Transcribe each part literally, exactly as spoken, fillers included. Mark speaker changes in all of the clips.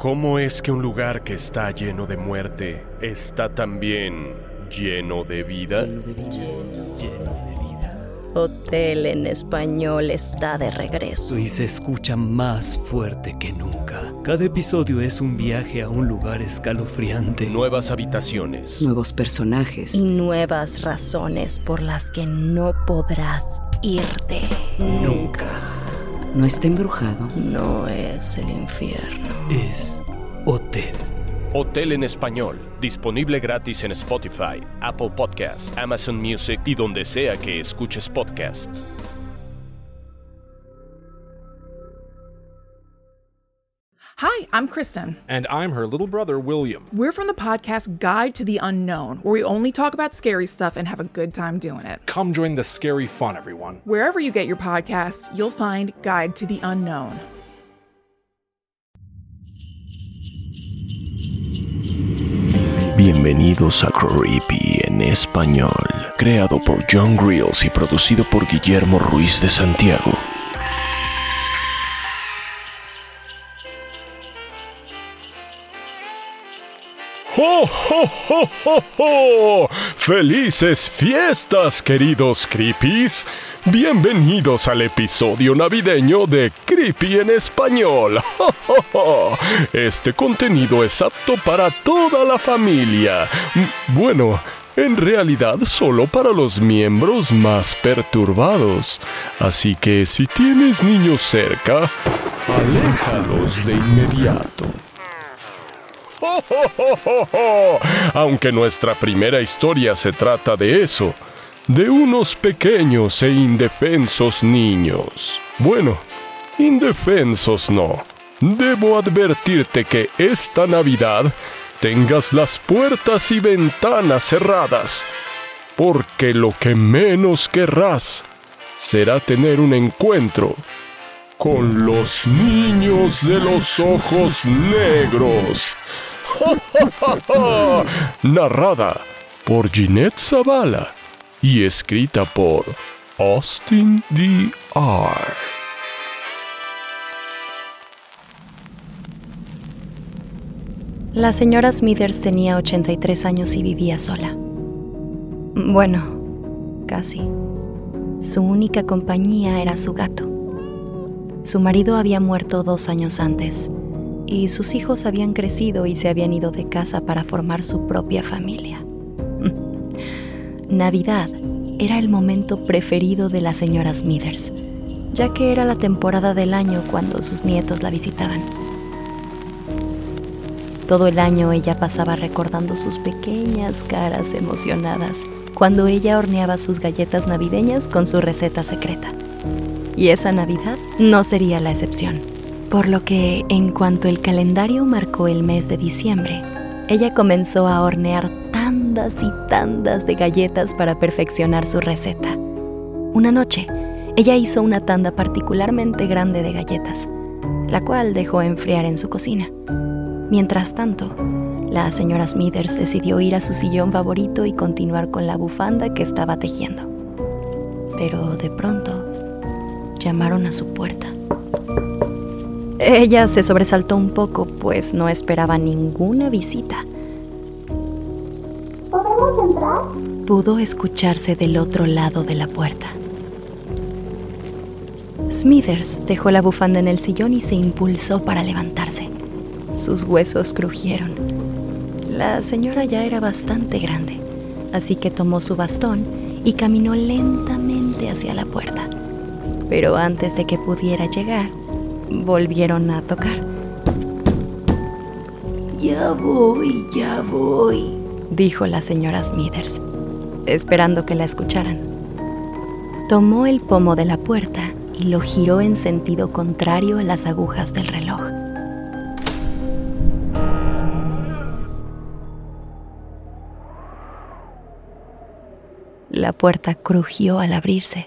Speaker 1: ¿Cómo es que un lugar que está lleno de muerte está también lleno de vida?
Speaker 2: Lleno de vida. Lleno, lleno de vida.
Speaker 3: Hotel en Español está de regreso.
Speaker 2: Y se escucha más fuerte que nunca. Cada episodio es un viaje a un lugar escalofriante.
Speaker 1: Nuevas habitaciones.
Speaker 4: Nuevos personajes.
Speaker 3: Y nuevas razones por las que no podrás irte.
Speaker 1: Nunca.
Speaker 4: No está embrujado.
Speaker 3: No es el infierno.
Speaker 2: Es Hotel.
Speaker 1: Hotel en Español. Disponible gratis en Spotify, Apple Podcasts, Amazon Music y donde sea que escuches podcasts.
Speaker 5: Hi, I'm Kristen.
Speaker 6: And I'm her little brother, William.
Speaker 5: We're from the podcast Guide to the Unknown, where we only talk about scary stuff and have a good time doing it.
Speaker 6: Come join the scary fun, everyone.
Speaker 5: Wherever you get your podcasts, you'll find Guide to the Unknown.
Speaker 1: Bienvenidos a Creepy en Español, creado por John Grills y producido por Guillermo Ruiz de Santiago. ¡Ho, ho, ho, ho, ho! ¡Felices fiestas, queridos Creepies! Bienvenidos al episodio navideño de Creepy en Español. ¡Ho, ho, ho! Este contenido es apto para toda la familia. Bueno, en realidad solo para los miembros más perturbados. Así que si tienes niños cerca, aléjalos de inmediato. ¡Oh, oh, oh, oh, oh! Aunque nuestra primera historia se trata de eso, de unos pequeños e indefensos niños. Bueno, indefensos no. Debo advertirte que esta Navidad tengas las puertas y ventanas cerradas, porque lo que menos querrás será tener un encuentro con los niños de los ojos negros. Narrada por Ginette Zavala y escrita por Austin D R
Speaker 3: La señora Smithers tenía ochenta y tres años y vivía sola. Bueno, casi. Su única compañía era su gato. Su marido había muerto dos años antes, y sus hijos habían crecido y se habían ido de casa para formar su propia familia. Navidad era el momento preferido de la señora Smithers, ya que era la temporada del año cuando sus nietos la visitaban. Todo el año ella pasaba recordando sus pequeñas caras emocionadas cuando ella horneaba sus galletas navideñas con su receta secreta. Y esa Navidad no sería la excepción. Por lo que, en cuanto el calendario marcó el mes de diciembre, ella comenzó a hornear tandas y tandas de galletas para perfeccionar su receta. Una noche, ella hizo una tanda particularmente grande de galletas, la cual dejó enfriar en su cocina. Mientras tanto, la señora Smithers decidió ir a su sillón favorito y continuar con la bufanda que estaba tejiendo. Pero de pronto, llamaron a su puerta. Ella se sobresaltó un poco, pues no esperaba ninguna visita.
Speaker 7: ¿Podemos entrar?
Speaker 3: Pudo escucharse del otro lado de la puerta. Smithers dejó la bufanda en el sillón y se impulsó para levantarse. Sus huesos crujieron. La señora ya era bastante grande, así que tomó su bastón y caminó lentamente hacia la puerta. Pero antes de que pudiera llegar, volvieron a tocar.
Speaker 4: Ya voy, ya voy,
Speaker 3: dijo la señora Smithers, esperando que la escucharan. Tomó el pomo de la puerta y lo giró en sentido contrario a las agujas del reloj. La puerta crujió al abrirse.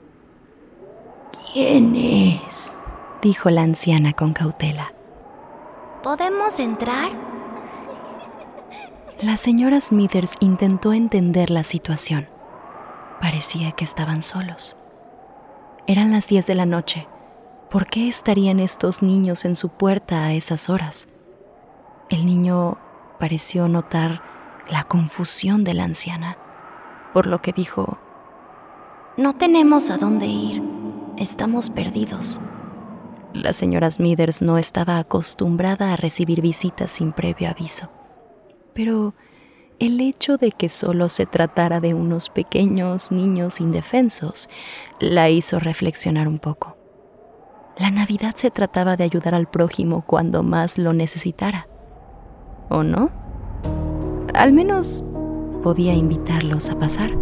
Speaker 4: ¿Quién es?,
Speaker 3: dijo la anciana con cautela.
Speaker 7: ¿Podemos entrar?
Speaker 3: La señora Smithers intentó entender la situación. Parecía que estaban solos. Eran las diez de la noche. ¿Por qué estarían estos niños en su puerta a esas horas? El niño pareció notar la confusión de la anciana, por lo que dijo:
Speaker 7: No tenemos a dónde ir. Estamos perdidos.
Speaker 3: La señora Smithers no estaba acostumbrada a recibir visitas sin previo aviso, pero el hecho de que solo se tratara de unos pequeños niños indefensos la hizo reflexionar un poco. La Navidad se trataba de ayudar al prójimo cuando más lo necesitara, ¿o no? Al menos podía invitarlos a pasar.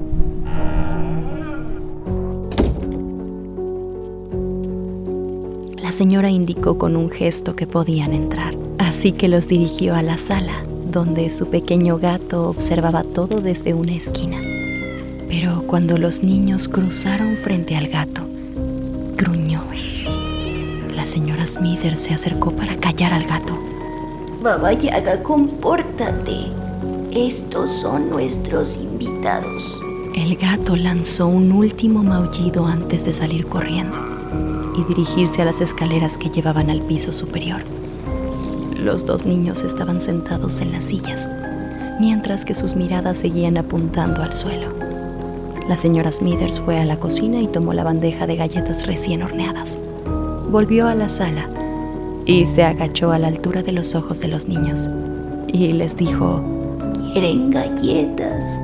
Speaker 3: La señora indicó con un gesto que podían entrar, así que los dirigió a la sala, donde su pequeño gato observaba todo desde una esquina. Pero cuando los niños cruzaron frente al gato, gruñó. La señora Smithers se acercó para callar al gato.
Speaker 4: Baba Yaga, compórtate. Estos son nuestros invitados.
Speaker 3: El gato lanzó un último maullido antes de salir corriendo y dirigirse a las escaleras que llevaban al piso superior. Los dos niños estaban sentados en las sillas, mientras que sus miradas seguían apuntando al suelo. La señora Smithers fue a la cocina y tomó la bandeja de galletas recién horneadas. Volvió a la sala y se agachó a la altura de los ojos de los niños y les dijo:
Speaker 4: ¿Quieren galletas?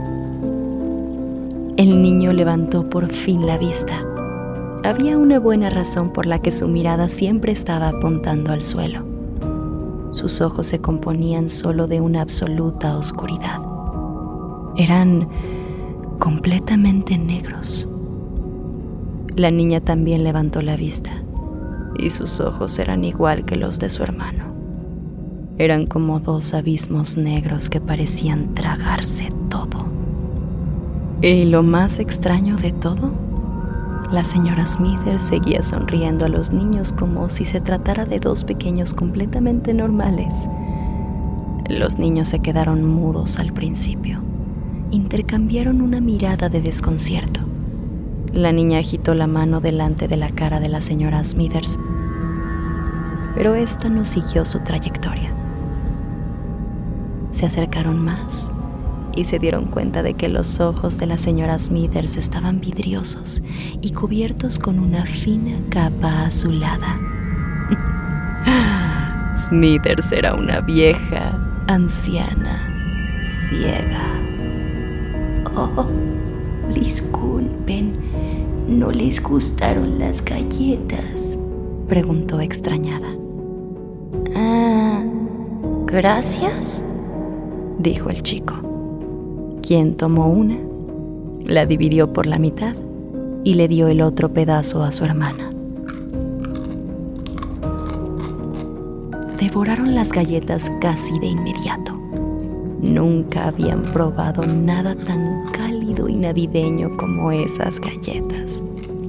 Speaker 3: El niño levantó por fin la vista. Había una buena razón por la que su mirada siempre estaba apuntando al suelo. Sus ojos se componían solo de una absoluta oscuridad. Eran completamente negros. La niña también levantó la vista, y sus ojos eran igual que los de su hermano. Eran como dos abismos negros que parecían tragarse todo. Y lo más extraño de todo, la señora Smithers seguía sonriendo a los niños como si se tratara de dos pequeños completamente normales. Los niños se quedaron mudos al principio. Intercambiaron una mirada de desconcierto. La niña agitó la mano delante de la cara de la señora Smithers, pero esta no siguió su trayectoria. Se acercaron más y se dieron cuenta de que los ojos de la señora Smithers estaban vidriosos y cubiertos con una fina capa azulada. Smithers era una vieja, anciana, ciega.
Speaker 4: Oh, disculpen, ¿no les gustaron las galletas?,
Speaker 3: preguntó extrañada.
Speaker 7: Ah, gracias,
Speaker 3: dijo el chico, quien tomó una, la dividió por la mitad y le dio el otro pedazo a su hermana. Devoraron las galletas casi de inmediato. Nunca habían probado nada tan cálido y navideño como esas galletas.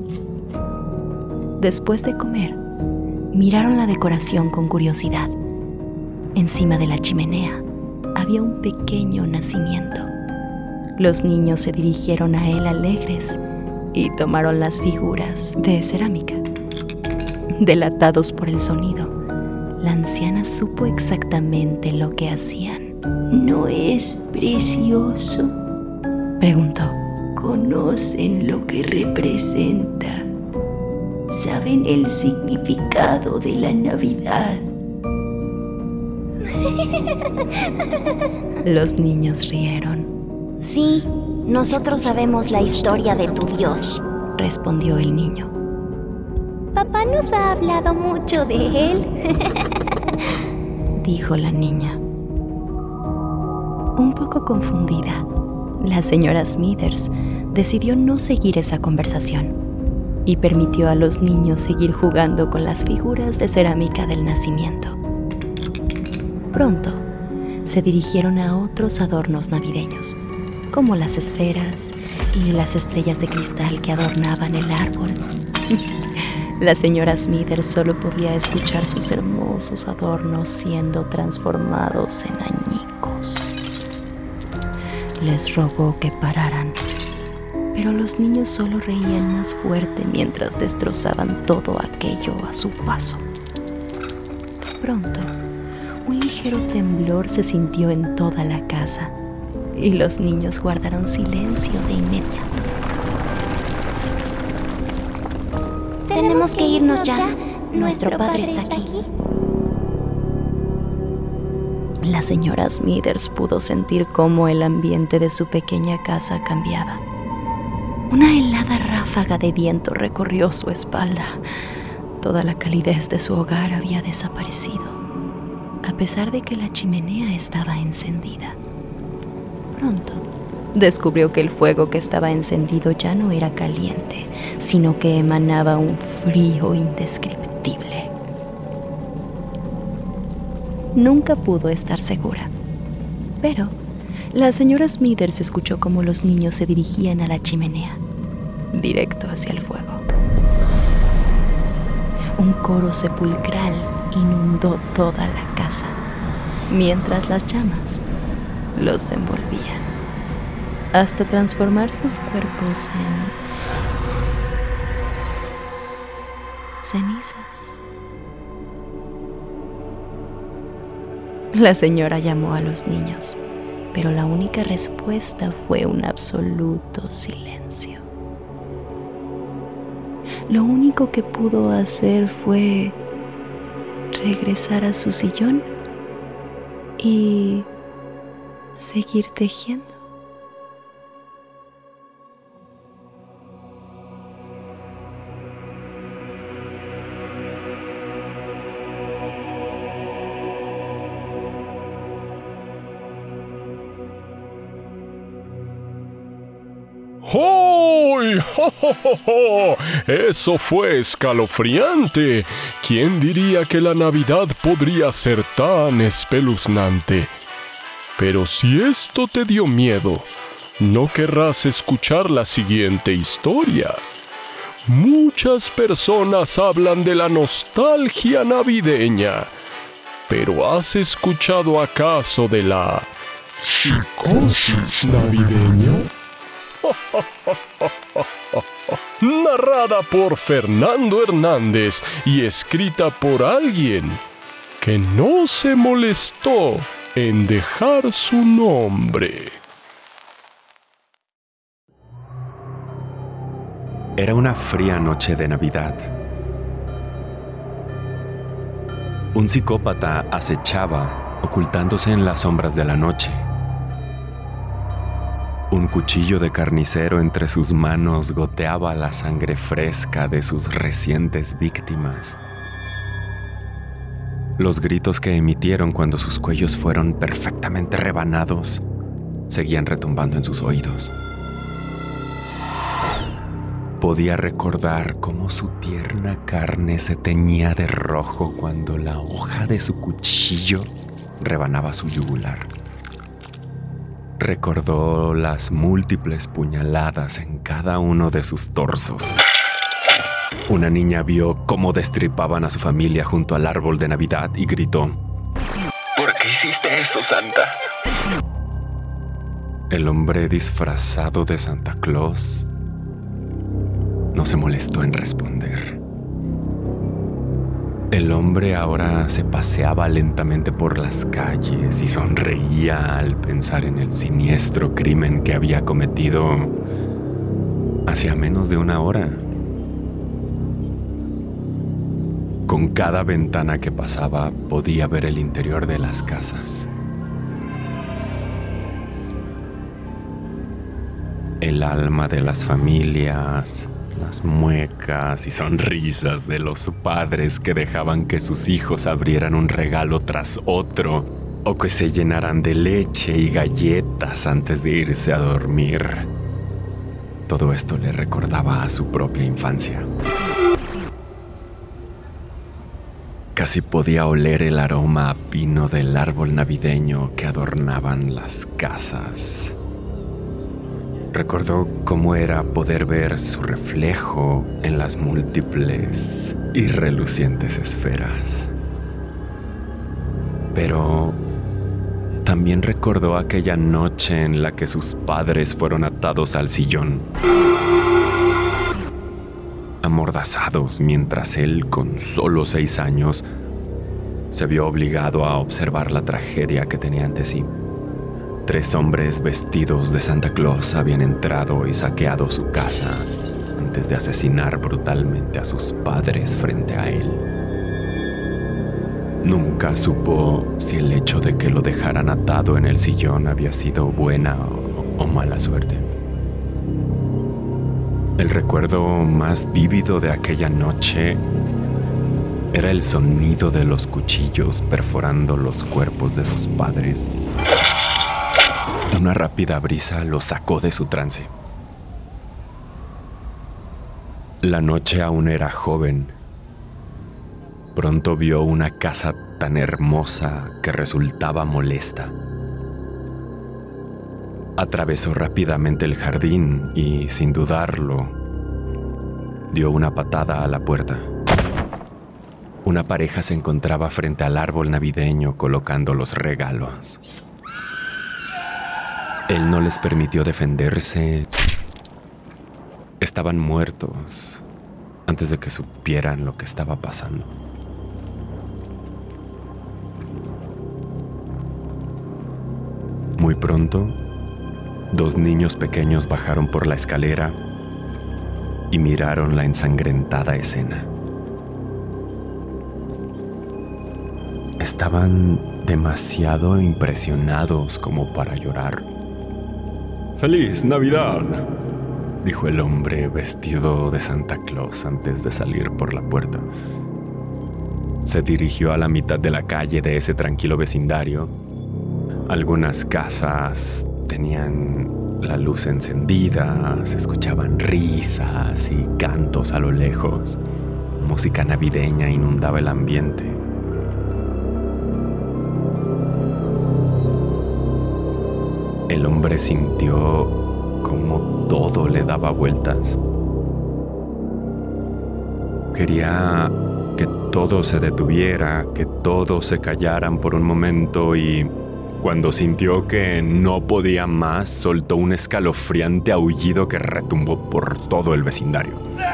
Speaker 3: Después de comer, miraron la decoración con curiosidad. Encima de la chimenea había un pequeño nacimiento. Los niños se dirigieron a él alegres y tomaron las figuras de cerámica. Delatados por el sonido, la anciana supo exactamente lo que hacían.
Speaker 4: ¿No es precioso?,
Speaker 3: preguntó.
Speaker 4: ¿Conocen lo que representa? ¿Saben el significado de la Navidad?
Speaker 3: Los niños rieron.
Speaker 7: Sí, nosotros sabemos la historia de tu Dios,
Speaker 3: respondió el niño.
Speaker 7: Papá nos ha hablado mucho de él,
Speaker 3: dijo la niña. Un poco confundida, la señora Smithers decidió no seguir esa conversación y permitió a los niños seguir jugando con las figuras de cerámica del nacimiento. Pronto, se dirigieron a otros adornos navideños, como las esferas y las estrellas de cristal que adornaban el árbol. La señora Smithers solo podía escuchar sus hermosos adornos siendo transformados en añicos. Les rogó que pararan, pero los niños solo reían más fuerte mientras destrozaban todo aquello a su paso. Pronto, un ligero ligero temblor se sintió en toda la casa y los niños guardaron silencio de inmediato.
Speaker 7: Tenemos que irnos ya. Nuestro padre está aquí.
Speaker 3: La señora Smithers pudo sentir cómo el ambiente de su pequeña casa cambiaba. Una helada ráfaga de viento recorrió su espalda. Toda la calidez de su hogar había desaparecido, a pesar de que la chimenea estaba encendida. Pronto, descubrió que el fuego que estaba encendido ya no era caliente, sino que emanaba un frío indescriptible. Nunca pudo estar segura, pero la señora Smithers escuchó cómo los niños se dirigían a la chimenea, directo hacia el fuego. Un coro sepulcral inundó toda la casa, mientras las llamas los envolvían, hasta transformar sus cuerpos en cenizas. La señora llamó a los niños, pero la única respuesta fue un absoluto silencio. Lo único que pudo hacer fue regresar a su sillón y seguir tejiendo.
Speaker 1: ¡Hoy! ¡Jo, jo, jo, jo! ¡Eso fue escalofriante! ¿Quién diría que la Navidad podría ser tan espeluznante? Pero si esto te dio miedo, no querrás escuchar la siguiente historia. Muchas personas hablan de la nostalgia navideña, pero ¿has escuchado acaso de la psicosis navideña? Narrada por Fernando Hernández y escrita por alguien que no se molestó en dejar su nombre.
Speaker 8: Era una fría noche de Navidad. Un psicópata acechaba, ocultándose en las sombras de la noche. Un cuchillo de carnicero entre sus manos goteaba la sangre fresca de sus recientes víctimas. Los gritos que emitieron cuando sus cuellos fueron perfectamente rebanados seguían retumbando en sus oídos. Podía recordar cómo su tierna carne se teñía de rojo cuando la hoja de su cuchillo rebanaba su yugular. Recordó las múltiples puñaladas en cada uno de sus torsos. Una niña vio cómo destripaban a su familia junto al árbol de Navidad y gritó: ¿Por qué hiciste eso, Santa? El hombre disfrazado de Santa Claus no se molestó en responder. El hombre ahora se paseaba lentamente por las calles y sonreía al pensar en el siniestro crimen que había cometido hacía menos de una hora. Con cada ventana que pasaba podía ver el interior de las casas. El alma de las familias, las muecas y sonrisas de los padres que dejaban que sus hijos abrieran un regalo tras otro o que se llenaran de leche y galletas antes de irse a dormir. Todo esto le recordaba a su propia infancia. Casi podía oler el aroma a pino del árbol navideño que adornaban las casas. Recordó cómo era poder ver su reflejo en las múltiples y relucientes esferas. Pero también recordó aquella noche en la que sus padres fueron atados al sillón, amordazados mientras él, con solo seis años, se vio obligado a observar la tragedia que tenía ante sí. Tres hombres vestidos de Santa Claus habían entrado y saqueado su casa antes de asesinar brutalmente a sus padres frente a él. Nunca supo si el hecho de que lo dejaran atado en el sillón había sido buena o, o mala suerte. El recuerdo más vívido de aquella noche era el sonido de los cuchillos perforando los cuerpos de sus padres. Una rápida brisa lo sacó de su trance. La noche aún era joven. Pronto vio una casa tan hermosa que resultaba molesta. Atravesó rápidamente el jardín y, sin dudarlo, dio una patada a la puerta. Una pareja se encontraba frente al árbol navideño colocando los regalos. Él no les permitió defenderse. Estaban muertos antes de que supieran lo que estaba pasando. Muy pronto, dos niños pequeños bajaron por la escalera y miraron la ensangrentada escena. Estaban demasiado impresionados como para llorar. ¡Feliz Navidad!, dijo el hombre vestido de Santa Claus antes de salir por la puerta. Se dirigió a la mitad de la calle de ese tranquilo vecindario. Algunas casas tenían la luz encendida, se escuchaban risas y cantos a lo lejos. Música navideña inundaba el ambiente. El hombre sintió como todo le daba vueltas. Quería que todo se detuviera, que todos se callaran por un momento y, cuando sintió que no podía más, soltó un escalofriante aullido que retumbó por todo el vecindario.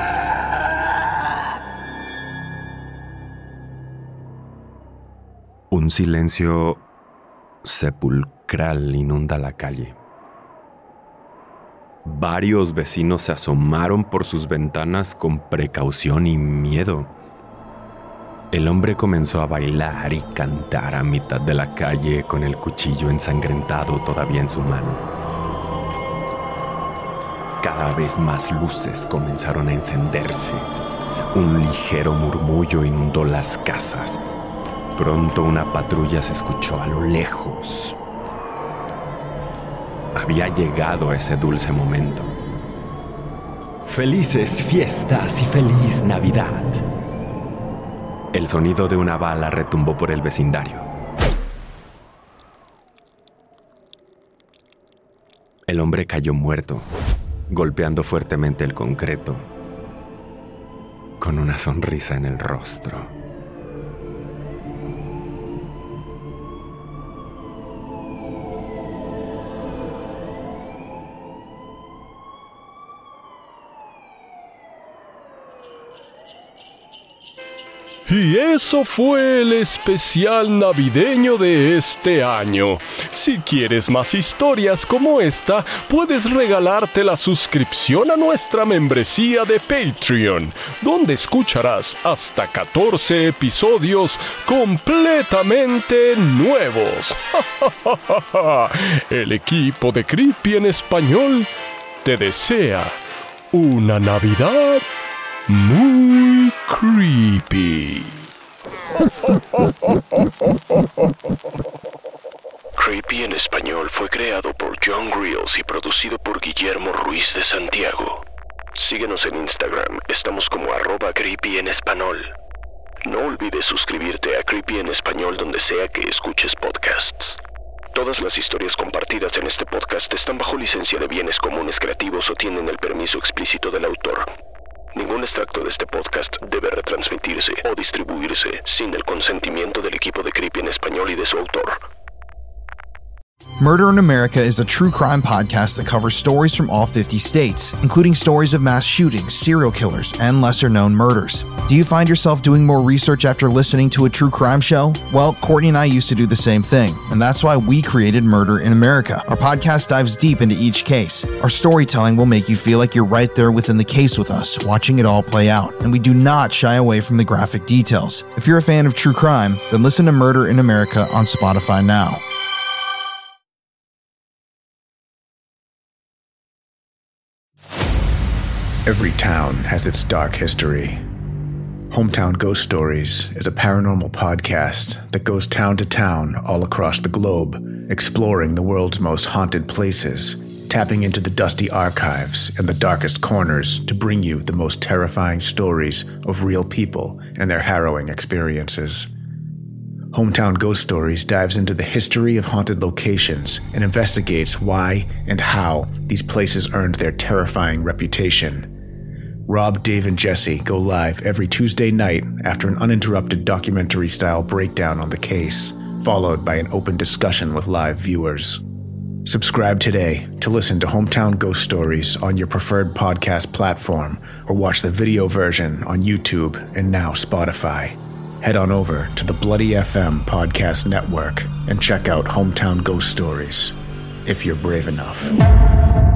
Speaker 8: Un silencio sepulcral inunda la calle. Varios vecinos se asomaron por sus ventanas con precaución y miedo. El hombre comenzó a bailar y cantar a mitad de la calle con el cuchillo ensangrentado todavía en su mano. Cada vez más luces comenzaron a encenderse. Un ligero murmullo inundó las casas. Pronto una patrulla se escuchó a lo lejos. Había llegado ese dulce momento. ¡Felices fiestas y feliz Navidad! El sonido de una bala retumbó por el vecindario. El hombre cayó muerto, golpeando fuertemente el concreto, con una sonrisa en el rostro.
Speaker 1: Y eso fue el especial navideño de este año. Si quieres más historias como esta, puedes regalarte la suscripción a nuestra membresía de Patreon, donde escucharás hasta catorce episodios completamente nuevos. El equipo de Creepy en español te desea una Navidad muy creepy.
Speaker 9: Creepy en español fue creado por John Grills y producido por Guillermo Ruiz de Santiago. Síguenos en Instagram, estamos como arroba creepy en español. No olvides suscribirte a Creepy en español donde sea que escuches podcasts. Todas las historias compartidas en este podcast están bajo licencia de bienes comunes creativos o tienen el permiso explícito del autor. Ningún extracto de este podcast debe retransmitirse o distribuirse sin el consentimiento del equipo de Creepy en español y de su autor.
Speaker 10: Murder in America is a true crime podcast that covers stories from all fifty states, including stories of mass shootings, serial killers, and lesser-known murders. Do you find yourself doing more research after listening to a true crime show? Well, Courtney and I used to do the same thing, and that's why we created Murder in America. Our podcast dives deep into each case. Our storytelling will make you feel like you're right there within the case with us, watching it all play out, and we do not shy away from the graphic details. If you're a fan of true crime, then listen to Murder in America on Spotify now.
Speaker 11: Every town has its dark history. Hometown Ghost Stories is a paranormal podcast that goes town to town all across the globe, exploring the world's most haunted places, tapping into the dusty archives and the darkest corners to bring you the most terrifying stories of real people and their harrowing experiences. Hometown Ghost Stories dives into the history of haunted locations and investigates why and how these places earned their terrifying reputation. Rob, Dave, and Jesse go live every Tuesday night after an uninterrupted documentary-style breakdown on the case, followed by an open discussion with live viewers. Subscribe today to listen to Hometown Ghost Stories on your preferred podcast platform, or watch the video version on YouTube and now Spotify. Head on over to the Bloody F M Podcast Network and check out Hometown Ghost Stories, if you're brave enough.